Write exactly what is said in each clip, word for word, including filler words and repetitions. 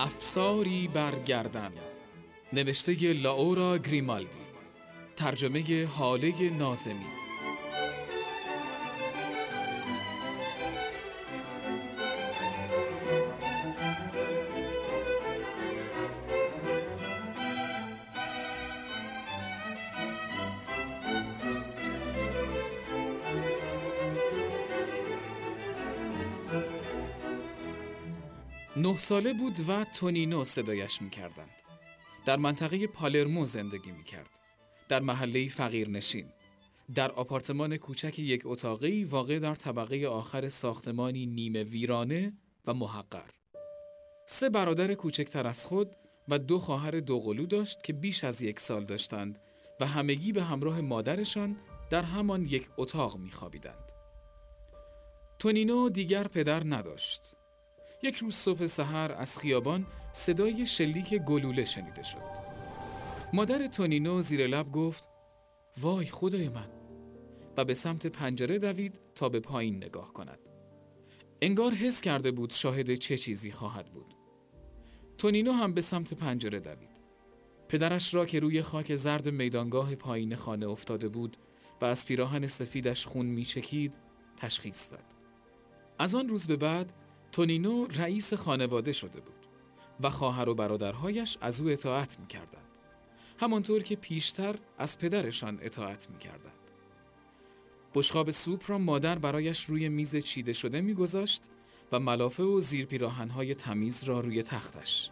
افساری بر گردن، نوشته لاورا گریمالدی، ترجمه هاله ناظمی. نه ساله بود و تونینو صدایش می‌کردند. در منطقه پالرمو زندگی می‌کرد. در محله فقیرنشین، در آپارتمان کوچک یک اتاقی واقع در طبقه آخر ساختمانی نیمه ویرانه و محقر. سه برادر کوچکتر از خود و دو خواهر دوقلو داشت که بیش از یک سال داشتند و همگی به همراه مادرشان در همان یک اتاق می‌خوابیدند. تونینو دیگر پدر نداشت. یک روز صبح سحر از خیابان صدای شلیک گلوله شنیده شد. مادر تونینو زیر لب گفت وای خدای من، و به سمت پنجره دوید تا به پایین نگاه کند. انگار حس کرده بود شاهد چه چیزی خواهد بود. تونینو هم به سمت پنجره دوید. پدرش را که روی خاک زرد میدانگاه پایین خانه افتاده بود و از پیراهن سفیدش خون میچکید تشخیص داد. از آن روز به بعد تونینو رئیس خانواده شده بود و خواهر و برادرهایش از او اطاعت می‌کردند، همانطور که پیشتر از پدرشان اطاعت می‌کردند. بشقاب سوپ را مادر برایش روی میز چیده شده می‌گذاشت و ملافه و زیر پیراهن‌های تمیز را روی تختش.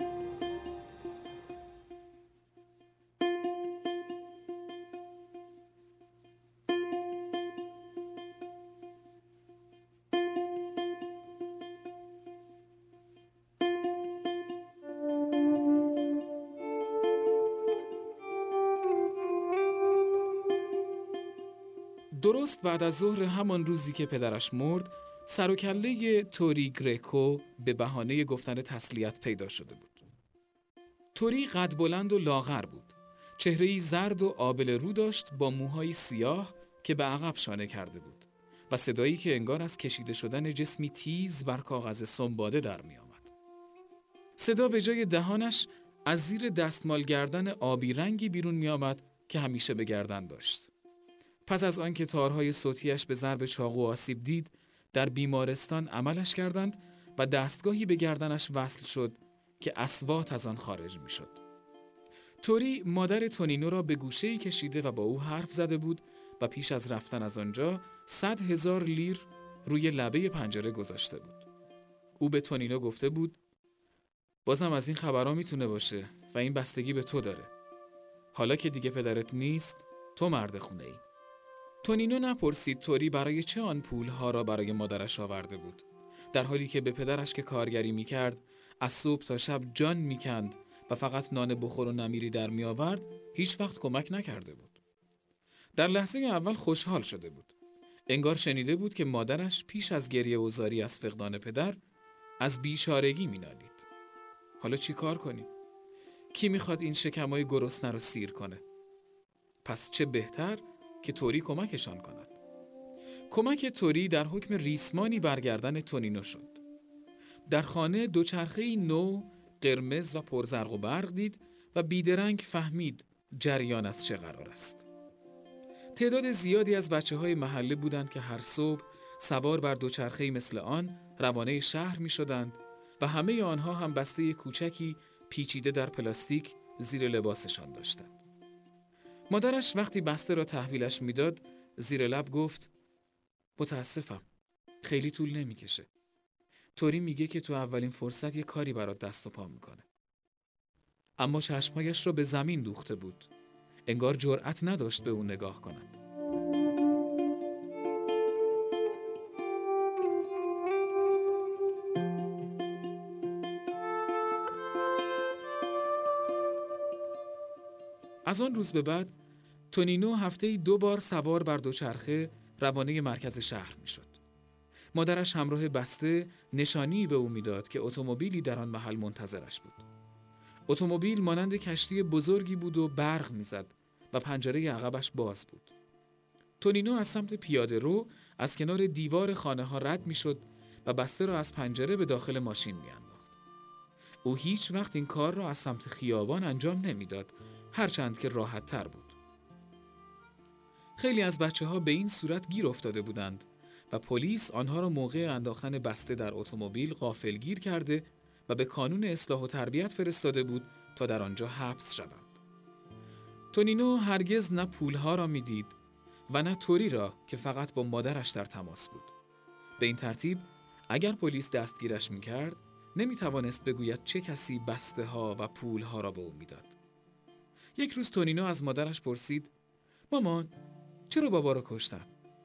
درست بعد از ظهر همان روزی که پدرش مرد، سر و کله توری گریکو به بهانه گفتن تسلیت پیدا شده بود. توری قد بلند و لاغر بود. چهره‌ای زرد و آبل رو داشت با موهای سیاه که به عقب شانه کرده بود و صدایی که انگار از کشیده شدن جسمی تیز بر کاغذ سنباده در می آمد. صدا به جای دهانش از زیر دستمال گردن آبی رنگی بیرون می آمد که همیشه به گردن داشت. پس از آنکه تارهای صوتیش به ضرب چاقو آسیب دید، در بیمارستان عملش کردند و دستگاهی به گردنش وصل شد که اصوات از آن خارج می شد. توری مادر تونینو را به گوشه‌ای کشیده و با او حرف زده بود و پیش از رفتن از آنجا صد هزار لیر روی لبه پنجره گذاشته بود. او به تونینو گفته بود بازم از این خبرها میتونه باشه و این بستگی به تو داره. حالا که دیگه پدرت نیست، تو مرد خونه ای. تونینو نپرسید توری برای چه آن پولها را برای مادرش آورده بود، در حالی که به پدرش که کارگری میکرد از صبح تا شب جان میکند و فقط نان بخور و نمیری در میآورد هیچ وقت کمک نکرده بود. در لحظه اول خوشحال شده بود. انگار شنیده بود که مادرش پیش از گریه و زاری از فقدان پدر از بیچارگی مینالید. حالا چی کار کنی؟ کی میخواد این شکمای گرسنه رو سیر کنه؟ پس چه بهتر که توری کمکشان کند. کمک توری در حکم ریسمانی برگردن تونینو شد. در خانه دوچرخه‌ای نو، قرمز و پرزرق و برق دید و بیدرنگ فهمید جریان از چه قرار است. تعداد زیادی از بچه‌های محله بودند که هر صبح سوار بر دوچرخه‌ای مثل آن روانه شهر می‌شدند و همه آنها هم بسته کوچکی پیچیده در پلاستیک زیر لباسشان داشتند. مادرش وقتی بسته را تحویلش میداد زیر لب گفت متاسفم، خیلی طول نمیکشه. توری میگه که تو اولین فرصت یه کاری برات دست و پا میکنه. اما چشمهایش را به زمین دوخته بود. انگار جرأت نداشت به اون نگاه کند. از آن روز به بعد تونینو هفته‌ای دو بار سوار بر دوچرخه روانه مرکز شهر میشد. مادرش همراه بسته نشانی به او میداد که اتومبیلی در آن محل منتظرش بود. اتومبیل مانند کشتی بزرگی بود و برق میزد و پنجره عقبش باز بود. تونینو از سمت پیاده رو از کنار دیوار خانه ها رد میشد و بسته را از پنجره به داخل ماشین میانداخت. او هیچ وقت این کار را از سمت خیابان انجام نمیداد، هرچند که راحت تر بود. خیلی از بچه ها به این صورت گیر افتاده بودند و پلیس آنها را موقع انداختن بسته در اتومبیل غافلگیر کرده و به کانون اصلاح و تربیت فرستاده بود تا در آنجا حبس شوند. تونینو هرگز نه پولها را میدید و نه توری را که فقط با مادرش در تماس بود. به این ترتیب اگر پلیس دستگیرش میکرد نمیتوانست بگوید چه کسی بسته ها و پول ها را به او میداد. یک روز تونینو از مادرش پرسید: مامان، چرا بابا را کشتن؟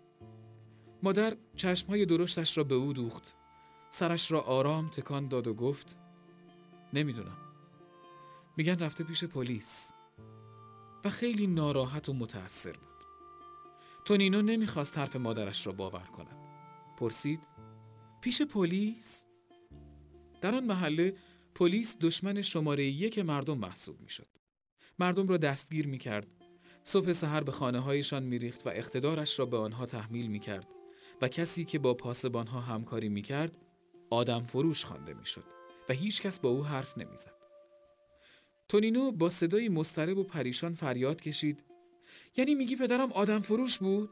مادر چشمهای درشتش را به او دوخت، سرش را آرام تکان داد و گفت: نمیدونم. میگن رفته پیش پلیس. و خیلی ناراحت و متأثر بود. تونینو نمیخواست حرف مادرش را باور کند. پرسید: پیش پلیس؟ در آن محله پلیس دشمن شماره یک مردم محسوب میشد. مردم را دستگیر میکرد، صبح سحر به خانه هایشان میریخت و اقتدارش را به آنها تحمیل میکرد و کسی که با پاسبانها همکاری میکرد آدم فروش خوانده میشد و هیچ کس با او حرف نمیزد. تونینو با صدای مضطرب و پریشان فریاد کشید: یعنی میگی پدرم آدم فروش بود؟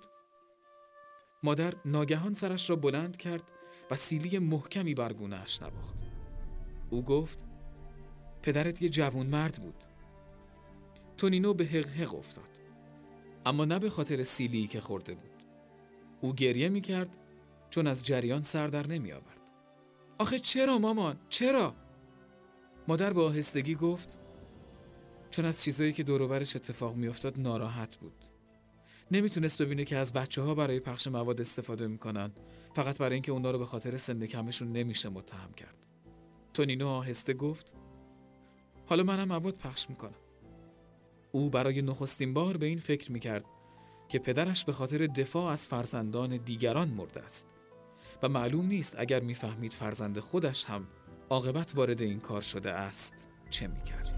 مادر ناگهان سرش را بلند کرد و سیلی محکمی بر گونه‌اش نواخت. او گفت: پدرت یه جوان مرد بود. تونینو به حقحق افتاد، اما نه به خاطر سیلی که خورده بود. او گریه میکرد چون از جریان سر در نمی آورد. آخه چرا مامان؟ چرا؟ مادر با آهستگی گفت: چون از چیزایی که دور و برش اتفاق می افتاد ناراحت بود. نمیتونست ببینه که از بچه ها برای پخش مواد استفاده میکنن، فقط برای اینکه اونا رو به خاطر سن کمشون نمیشه متهم کرد. تونینو آهسته گفت: حالا منم مواد پخش میکنم. او برای نخستین بار به این فکر میکرد که پدرش به خاطر دفاع از فرزندان دیگران مرده است و معلوم نیست اگر میفهمید فرزند خودش هم عاقبت وارد این کار شده است چه میکرد.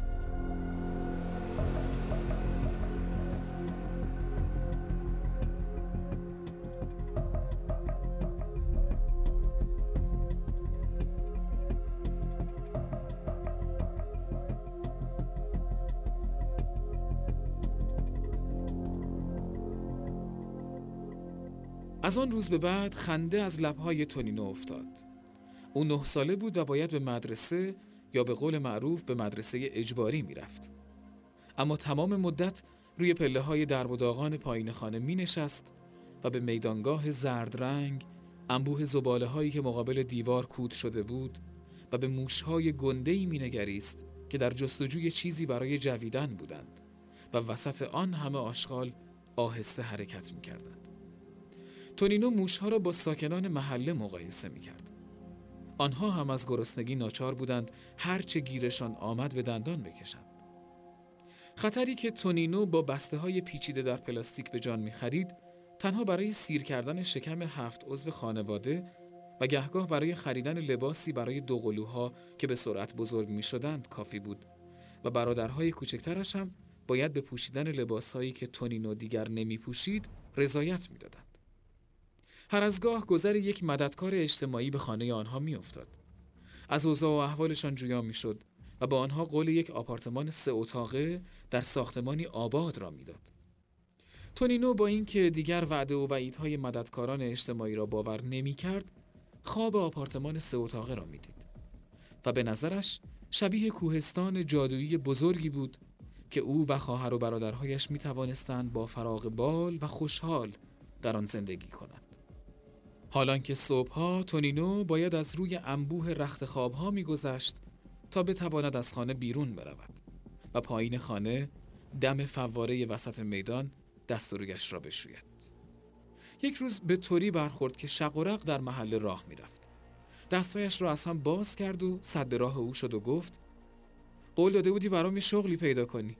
از آن روز به بعد خنده از لب‌های تونینو افتاد. او نه ساله بود و باید به مدرسه یا به قول معروف به مدرسه اجباری میرفت. اما تمام مدت روی پله‌های درب و داغان پایین خانه می نشست و به میدانگاه زرد رنگ، انبوه زباله‌هایی که مقابل دیوار کود شده بود و به موش‌های گنده‌ای می نگریست که در جستجوی چیزی برای جویدن بودند و وسط آن همه آشغال آهسته حرکت می کردند. تونینو موشها را با ساکنان محله مقایسه می کرد. آنها هم از گرسنگی ناچار بودند هرچه گیرشان آمد به دندان بکشند. خطری که تونینو با بسته های پیچیده در پلاستیک به جان می خرید تنها برای سیر کردن شکم هفت عضو خانواده و گهگاه برای خریدن لباسی برای دوقلوها که به سرعت بزرگ می شدند کافی بود و برادرهای کوچکترش هم باید به پوشیدن لباسهایی که تونینو دیگر نمی پوشید رضایت می دادند. هر از گاه گذر یک مددکار اجتماعی به خانه آنها می افتاد. از اوضاع و احوالشان جویا می شد و با آنها قول یک آپارتمان سه اتاقه در ساختمانی آباد را می داد. تونینو با اینکه دیگر وعده و وعیدهای مددکاران اجتماعی را باور نمی کرد، خواب آپارتمان سه اتاقه را می دید و به نظرش شبیه کوهستان جادویی بزرگی بود که او و خواهر و برادرهایش می توانستند با فراغ بال و خوشحال در آن زندگی کنند. حالان که صبحها تونینو باید از روی انبوه رخت خوابها می گذشت تا بتواند از خانه بیرون برود و پایین خانه دم فواره وسط میدان دست و رویش را بشوید. یک روز به طوری برخورد که شق و رق در محله راه می رفت. دستایش را از هم باز کرد و سد راه او شد و گفت: قول داده بودی برام شغلی پیدا کنی.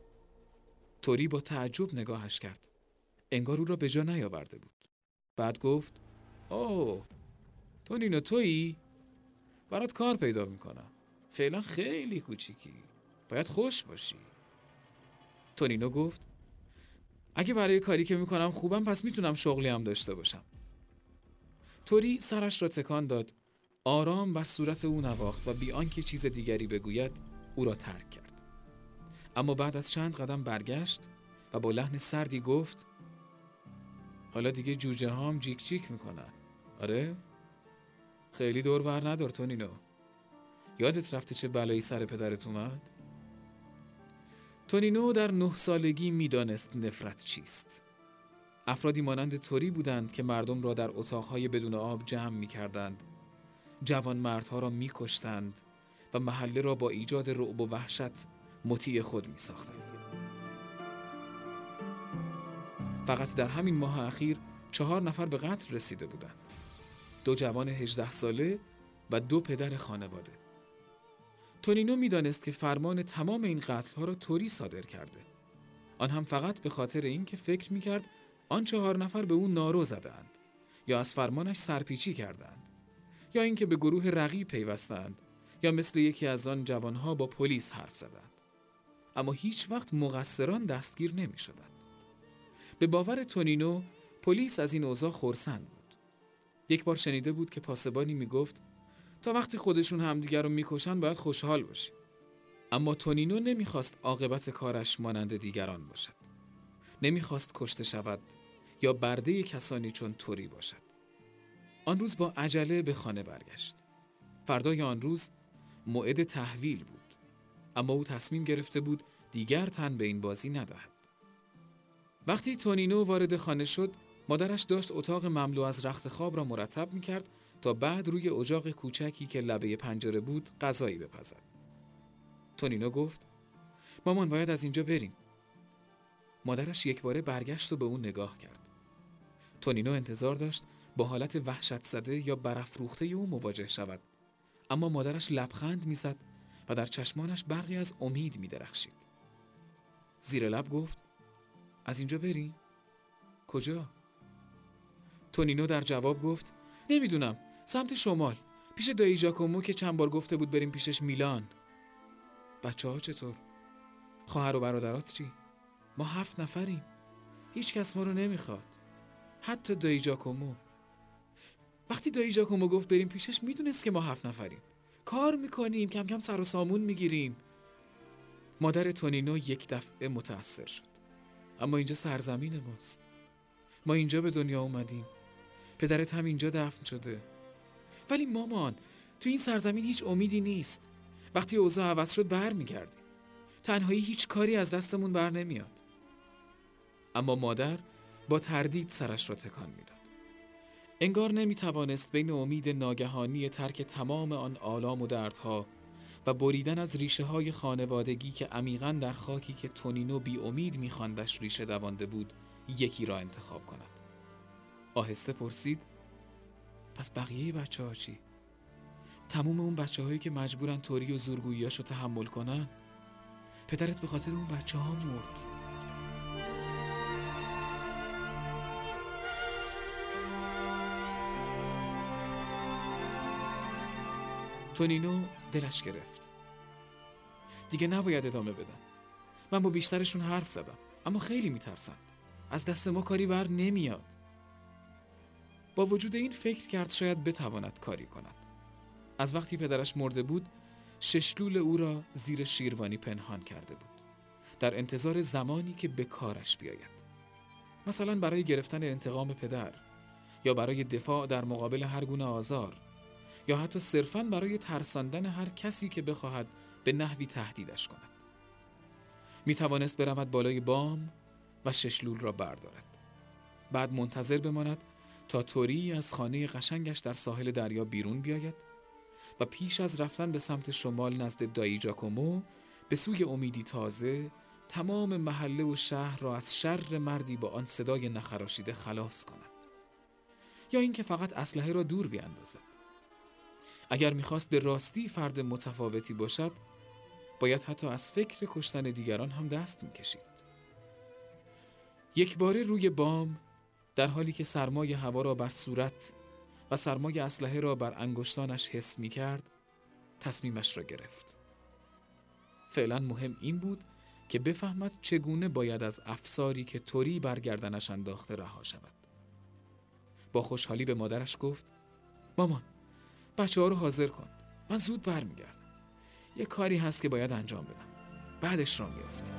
طوری با تعجب نگاهش کرد. انگار او را به جا نیاورده بود. بعد گفت: اوه، تونینو تویی؟ برات کار پیدا میکنم. فعلا خیلی کوچیکی. باید خوش باشی. تونینو گفت: اگه برای کاری که میکنم خوبم پس میتونم شغلی هم داشته باشم. توری سرش را تکان داد، آرام بر صورت او نواخت و بی آنکه چیز دیگری بگوید او را ترک کرد. اما بعد از چند قدم برگشت و با لحن سردی گفت: حالا دیگه جوجه هام جیک جیک میکنن. آره؟ خیلی دور بر ندار تونینو. یادت رفته چه بلایی سر پدرت اومد؟ تونینو در نه سالگی میدانست نفرت چیست. افرادی مانند توری بودند که مردم را در اتاقهای بدون آب جمع میکردند، جوان مردها را میکشتند و محله را با ایجاد رعب و وحشت مطیع خود میساختند. فقط در همین ماه اخیر چهار نفر به قتل رسیده بودند. دو جوان هجده ساله و دو پدر خانواده. تونینو میدانست که فرمان تمام این قتل‌ها را توری صادر کرده. آن هم فقط به خاطر این که فکر میکرد آن چهار نفر به او نارو زدند یا از فرمانش سرپیچی کردند یا اینکه به گروه رقیب پیوستند یا مثل یکی از آن جوانها با پلیس حرف زدند. اما هیچ وقت مقصران دستگیر نمی شدند. به باور تونینو پلیس از این اوضاع خرسند بود. یک بار شنیده بود که پاسبانی می گفت تا وقتی خودشون همدیگر رو می کشن باید خوشحال باشیم. اما تونینو نمی خواست عاقبت کارش مانند دیگران باشد. نمی خواست کشته شود یا برده کسانی چون توری باشد. آن روز با عجله به خانه برگشت. فردای آن روز موعد تحویل بود، اما او تصمیم گرفته بود دیگر تن به این بازی ندهد. وقتی تونینو وارد خانه شد، مادرش داشت اتاق مملو از رخت خواب را مرتب می‌کرد تا بعد روی اجاق کوچکی که لبه پنجره بود غذایی بپزد. تونینو گفت: مامان باید از اینجا بریم. مادرش یک باره برگشت و به او نگاه کرد. تونینو انتظار داشت با حالت وحشت زده یا برافروخته او مواجه شود، اما مادرش لبخند می‌زد و در چشمانش برقی از امید می‌درخشید. زیر لب گفت: از اینجا بریم؟ کجا؟ تونینو در جواب گفت: نمیدونم، سمت شمال، پیش دایی ژاکومو که چند بار گفته بود بریم پیشش میلان. بچه ها چطور؟ خواهر و برادرات چی؟ ما هفت نفریم. هیچ کس ما رو نمیخواد، حتی دایی ژاکومو. وقتی دایی ژاکومو گفت بریم پیشش میدونست که ما هفت نفریم. کار میکنیم، کم کم سر و سامون میگیریم. مادر تونینو یک دفعه متأثر شد. اما اینجا سرزمین ماست. ما اینجا به دنیا اومدیم. پدرت هم اینجا دفن شده. ولی مامان، تو این سرزمین هیچ امیدی نیست. وقتی اوضاع عوض شد بر میگردیم. تنهایی هیچ کاری از دستمون بر نمیاد. اما مادر با تردید سرش را تکان میداد. انگار نمیتوانست بین امید ناگهانی ترک تمام آن آلام و دردها و بریدن از ریشه های خانوادگی که عمیقاً در خاکی که تونینو بی امید میخواندش ریشه دوانده بود یکی را انتخاب کند. آهسته پرسید: پس بقیه بچه ها چی؟ تموم اون بچه هایی که مجبورن توری و زورگوییاشو تحمل کنن؟ پدرت به خاطر اون بچه ها مرد. تونینو دلش گرفت. دیگه نباید ادامه بدم. من با بیشترشون حرف زدم، اما خیلی میترسم. از دست ما کاری بر نمیاد. با وجود این فکر کرد شاید بتواند کاری کند. از وقتی پدرش مرده بود، ششلول او را زیر شیروانی پنهان کرده بود، در انتظار زمانی که به کارش بیاید. مثلا برای گرفتن انتقام پدر، یا برای دفاع در مقابل هر گونه آزار، یا حتی صرفاً برای ترساندن هر کسی که بخواهد به نحوی تهدیدش کند. می توانست برود بالای بام و ششلول را بردارد. بعد منتظر بماند تا توری از خانه قشنگش در ساحل دریا بیرون بیاید و پیش از رفتن به سمت شمال نزد دایی ژاکومو به سوی امیدی تازه تمام محله و شهر را از شر مردی با آن صدای نخراشیده خلاص کند. یا اینکه فقط اسلحه را دور بیاندازد. اگر میخواست به راستی فرد متفاوتی باشد، باید حتی از فکر کشتن دیگران هم دست میکشید. یک باره روی بام، در حالی که سرمای هوا را بر صورت و سرمای اسلحه را بر انگشتانش حس میکرد، تصمیمش را گرفت. فعلا مهم این بود که بفهمد چگونه باید از افساری که توری برگردنش انداخته رها شود. با خوشحالی به مادرش گفت: مامان، بچه ها رو حاضر کن. من زود برمیگردم. یه کاری هست که باید انجام بدم. بعدش را میافتی.